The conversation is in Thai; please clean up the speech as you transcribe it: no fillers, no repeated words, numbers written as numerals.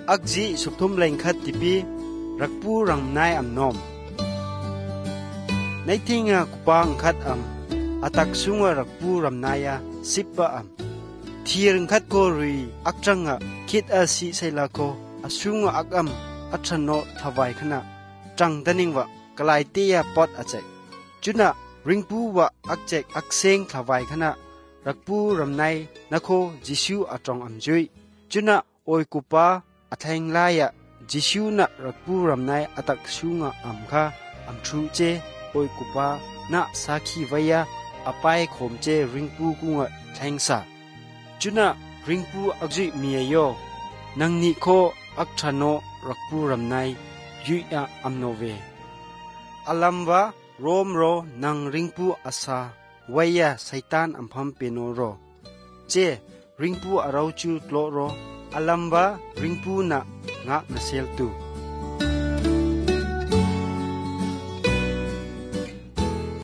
อักจีสุบทุมเลงคัดติปีรักปูรังนายอัมนอมในที่งากุปางคัดอัมอาตักสุงรักปูรัมนายาสิบปะอัมทีรึงคัดโกรีอักจังะคิดอาศิไซลาโกอาสุงอักอัมอัชโนทวายขณะจังตันิงวะกลายเตียปอดอาเจกจุนะริงปูวะอักเจกอักเซงทวายขณะรักปูรัมนายนักโคจิชูอาจงอัมจุยจุนะโอยกุปาอาแทงลายะจิชูนะรักปูรัมนายอาตักสุงอัมคาอัมทรูเจโอยกุปานะสาคีวายะอปายขมเจริงปูกุงะแทงสาจุนะริงปูอักจิมีโยนังนิโคอักชโนรักปูรัมนายยุยะอัมโนเวอลัมวะโรมโรนังริงปูอาซาวายะไซตานอัมพัมเปโนโรเจริงปูอาราจูโตโรอลัมวะริงปูนะงะนาเซลตู